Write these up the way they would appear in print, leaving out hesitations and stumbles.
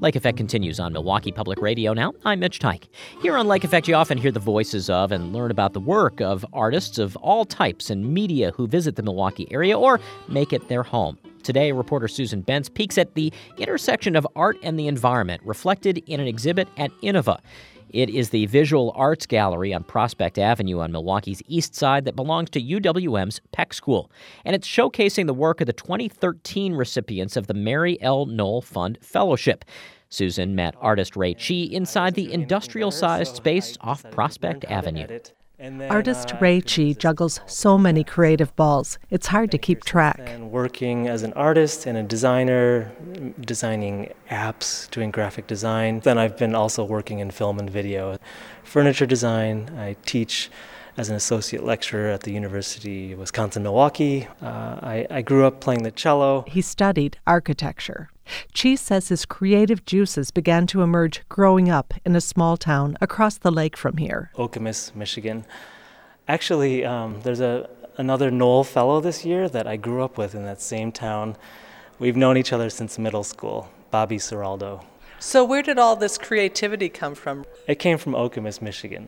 Lake Effect continues on Milwaukee Public Radio now. I'm Mitch Tyke. Here on Lake Effect, you often hear the voices of and learn about the work of artists of all types and media who visit the Milwaukee area or make it their home. Today, reporter Susan Bentz peeks at the intersection of art and the environment reflected in an exhibit at Innova. It is the Visual Arts Gallery on Prospect Avenue on Milwaukee's east side that belongs to UWM's Peck School. And it's showcasing the work of the 2013 recipients of the Mary L. Knoll Fund Fellowship. Susan met artist Ray Chi inside the industrial-sized space off Prospect Avenue. Artist Ray Chi juggles so many creative balls, it's hard to keep track. And working as an artist and a designer, designing apps, doing graphic design. Then I've been also working in film and video. Furniture design, I teach as an associate lecturer at the University of Wisconsin-Milwaukee. I grew up playing the cello. He studied architecture. Chi says his creative juices began to emerge growing up in a small town across the lake from here. Okemos, Michigan. Actually, there's another Knoll Fellow this year that I grew up with in that same town. We've known each other since middle school, Bobby Seraldo. So where did all this creativity come from? It came from Okemos, Michigan.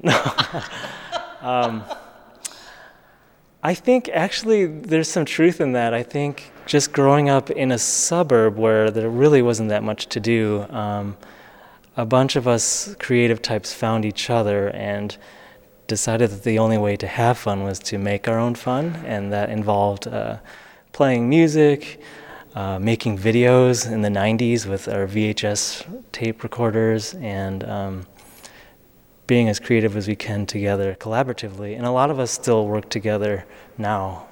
I think actually there's some truth in that. I think just growing up in a suburb where there really wasn't that much to do, a bunch of us creative types found each other and decided that the only way to have fun was to make our own fun, and that involved playing music, making videos in the 90s with our VHS tape recorders, and being as creative as we can together collaboratively. And a lot of us still work together now,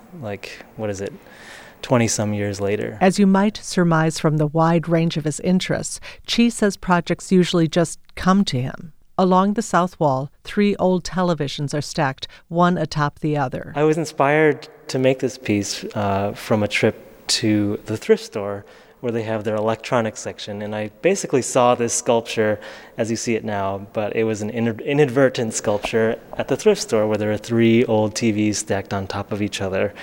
20-some years later. As you might surmise from the wide range of his interests, Chi says projects usually just come to him. Along the south wall, 3 old televisions are stacked, one atop the other. I was inspired to make this piece from a trip to the thrift store where they have their electronics section, and I basically saw this sculpture as you see it now, but it was an inadvertent sculpture at the thrift store where there are 3 old TVs stacked on top of each other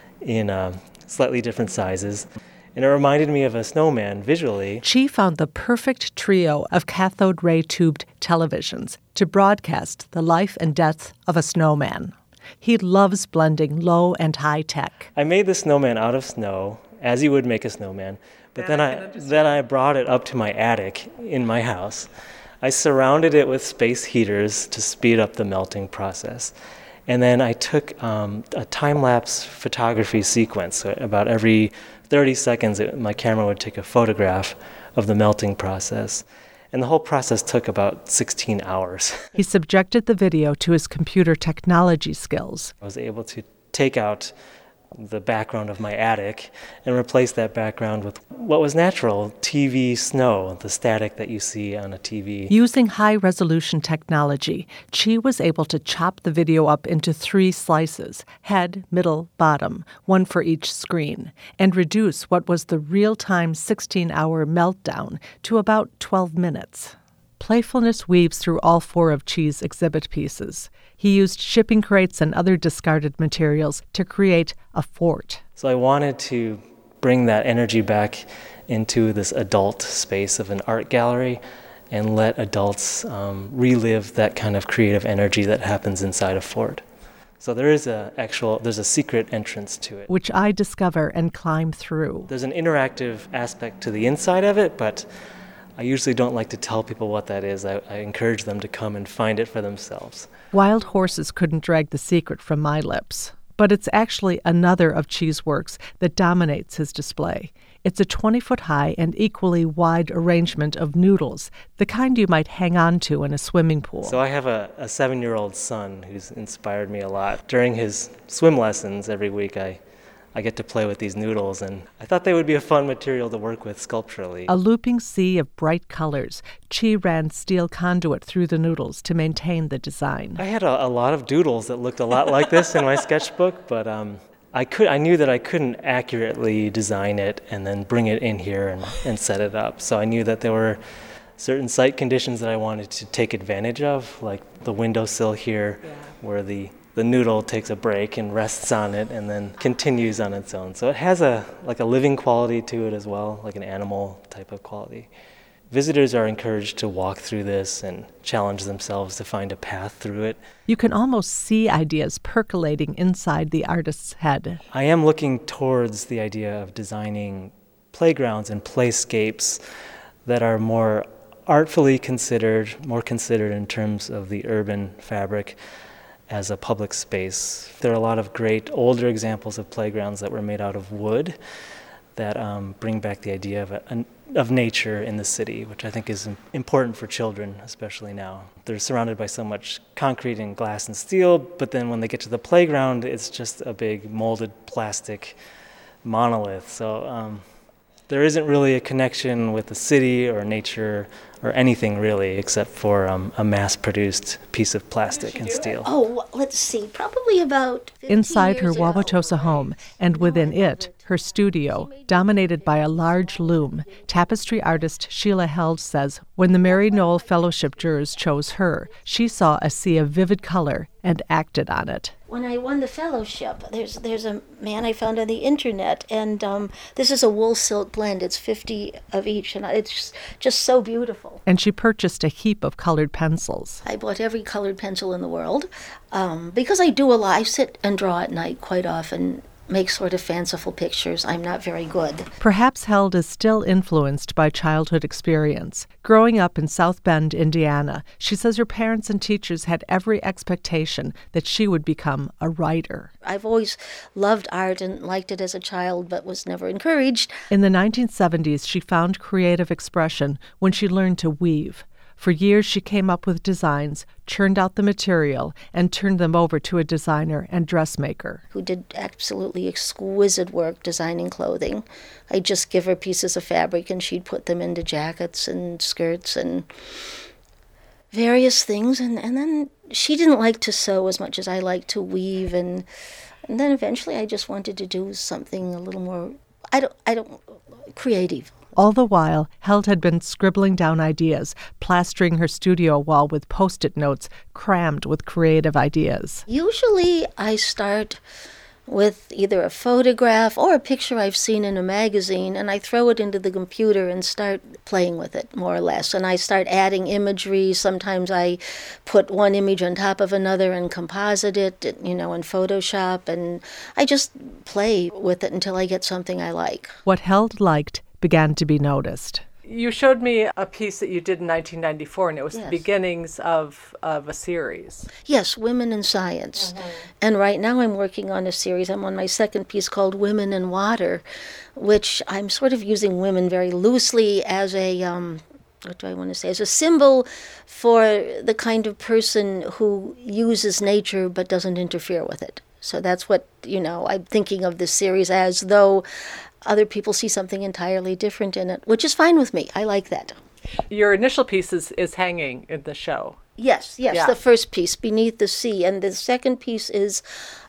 in slightly different sizes. And it reminded me of a snowman visually. Chi found the perfect trio of cathode ray tubed televisions to broadcast the life and death of a snowman. He loves blending low and high tech. I made the snowman out of snow, as you would make a snowman, but then I brought it up to my attic in my house. I surrounded it with space heaters to speed up the melting process. And then I took a time-lapse photography sequence. So about every 30 seconds, my camera would take a photograph of the melting process. And the whole process took about 16 hours. He subjected the video to his computer technology skills. I was able to take out the background of my attic and replace that background with what was natural, TV snow, the static that you see on a TV. Using high-resolution technology, Chi was able to chop the video up into 3 slices, head, middle, bottom, one for each screen, and reduce what was the real-time 16-hour meltdown to about 12 minutes. Playfulness weaves through all 4 of Chi's exhibit pieces. He used shipping crates and other discarded materials to create a fort. So I wanted to bring that energy back into this adult space of an art gallery and let adults relive that kind of creative energy that happens inside a fort. So there's a secret entrance to it, which I discover and climb through. There's an interactive aspect to the inside of it, but I usually don't like to tell people what that is. I encourage them to come and find it for themselves. Wild horses couldn't drag the secret from my lips. But it's actually another of Chi's works that dominates his display. It's a 20-foot-high and equally wide arrangement of noodles, the kind you might hang on to in a swimming pool. So I have a 7-year-old son who's inspired me a lot. During his swim lessons every week, I get to play with these noodles, and I thought they would be a fun material to work with sculpturally. A looping sea of bright colors, Chi ran steel conduit through the noodles to maintain the design. I had a lot of doodles that looked a lot like this in my sketchbook, but I knew that I couldn't accurately design it and then bring it in here and set it up. So I knew that there were certain site conditions that I wanted to take advantage of, like the windowsill here, where the noodle takes a break and rests on it and then continues on its own. So it has a living quality to it as well, like an animal type of quality. visitors are encouraged to walk through this and challenge themselves to find a path through it. You can almost see ideas percolating inside the artist's head. I am looking towards the idea of designing playgrounds and playscapes that are more artfully considered, more considered in terms of the urban fabric as a public space. There are a lot of great older examples of playgrounds that were made out of wood that bring back the idea of nature in the city, which I think is important for children, especially now. They're surrounded by so much concrete and glass and steel, but then when they get to the playground, it's just a big molded plastic monolith. So there isn't really a connection with the city or nature or anything really, except for a mass-produced piece of plastic and steel. Oh, let's see, probably about 15 Inside her years ago. Wauwatosa home, and within it, her studio, dominated by a large loom, tapestry artist Sheila Held says when the Mary Knoll Fellowship jurors chose her, she saw a sea of vivid color and acted on it. When I won the fellowship, there's a man I found on the internet, and this is a wool silk blend. It's 50 of each, and it's just so beautiful. And she purchased a heap of colored pencils. I bought every colored pencil in the world because I do a lot. I sit and draw at night quite often, make sort of fanciful pictures. I'm not very good. Perhaps Held is still influenced by childhood experience. Growing up in South Bend, Indiana, she says her parents and teachers had every expectation that she would become a writer. I've always loved art and liked it as a child, but was never encouraged. In the 1970s, she found creative expression when she learned to weave. For years, she came up with designs, churned out the material, and turned them over to a designer and dressmaker. Who did absolutely exquisite work designing clothing. I'd just give her pieces of fabric and she'd put them into jackets and skirts and various things. And then she didn't like to sew as much as I liked to weave. And then eventually I just wanted to do something a little more, creative. All the while, Held had been scribbling down ideas, plastering her studio wall with Post-it notes crammed with creative ideas. Usually I start with either a photograph or a picture I've seen in a magazine, and I throw it into the computer and start playing with it, more or less. And I start adding imagery. Sometimes I put one image on top of another and composite it, in Photoshop, and I just play with it until I get something I like. What Held liked began to be noticed. You showed me a piece that you did in 1994, and it was Yes. the beginnings of a series. Yes, Women in Science. And right now I'm working on a series. I'm on my second piece called Women in Water, which I'm sort of using women very loosely as a, as a symbol for the kind of person who uses nature but doesn't interfere with it. So that's what, I'm thinking of this series as, though other people see something entirely different in it, which is fine with me. I like that. Your initial piece is hanging in the show. Yes, Yeah. the first piece, Beneath the Sea, and the second piece is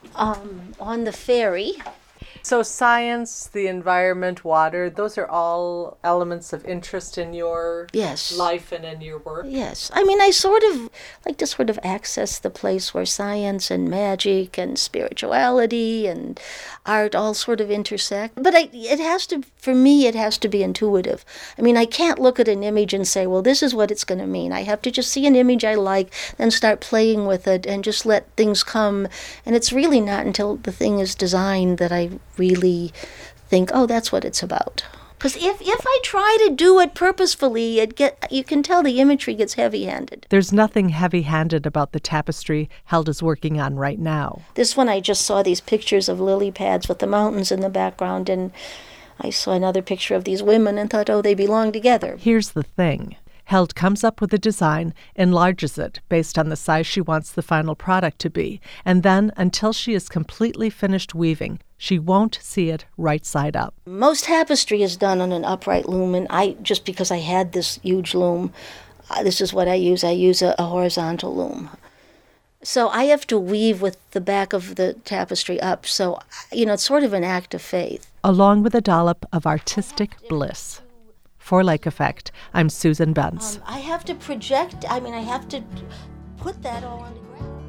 on the ferry. So science, the environment, water, those are all elements of interest in your Yes. life and in your work. Yes. I mean, I sort of like to sort of access the place where science and magic and spirituality and art all sort of intersect. But for me, it has to be intuitive. I mean, I can't look at an image and say, well, this is what it's going to mean. I have to just see an image I like, then start playing with it and just let things come. And it's really not until the thing is designed that I really think, oh, that's what it's about. Because if I try to do it purposefully, you can tell the imagery gets heavy-handed. There's nothing heavy-handed about the tapestry Held is working on right now. This one, I just saw these pictures of lily pads with the mountains in the background, and I saw another picture of these women and thought, oh, they belong together. Here's the thing. Held comes up with a design, enlarges it based on the size she wants the final product to be, and then, until she is completely finished weaving, she won't see it right side up. Most tapestry is done on an upright loom, and just because I had this huge loom, this is what I use. I use a horizontal loom. So I have to weave with the back of the tapestry up, so, it's sort of an act of faith. Along with a dollop of artistic bliss. For Lake Effect, I'm Susan Bentz. I have to project, I have to put that all on the ground.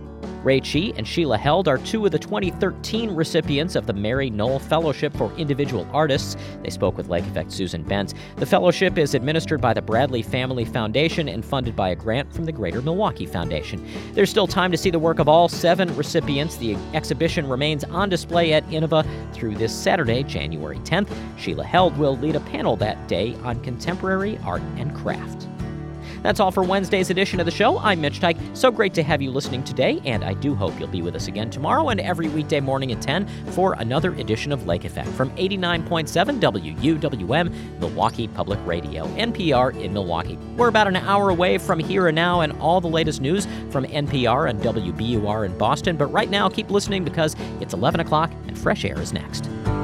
Ray Chi and Sheila Held are two of the 2013 recipients of the Mary Knoll Fellowship for Individual Artists. They spoke with Lake Effect Susan Benz. The fellowship is administered by the Bradley Family Foundation and funded by a grant from the Greater Milwaukee Foundation. There's still time to see the work of all 7 recipients. The exhibition remains on display at Innova through this Saturday, January 10th. Sheila Held will lead a panel that day on contemporary art and craft. That's all for Wednesday's edition of the show. I'm Mitch Teich. So great to have you listening today, and I do hope you'll be with us again tomorrow and every weekday morning at 10 for another edition of Lake Effect from 89.7 WUWM, Milwaukee Public Radio, NPR in Milwaukee. We're about an hour away from Here and Now and all the latest news from NPR and WBUR in Boston, but right now keep listening because it's 11 o'clock and Fresh Air is next.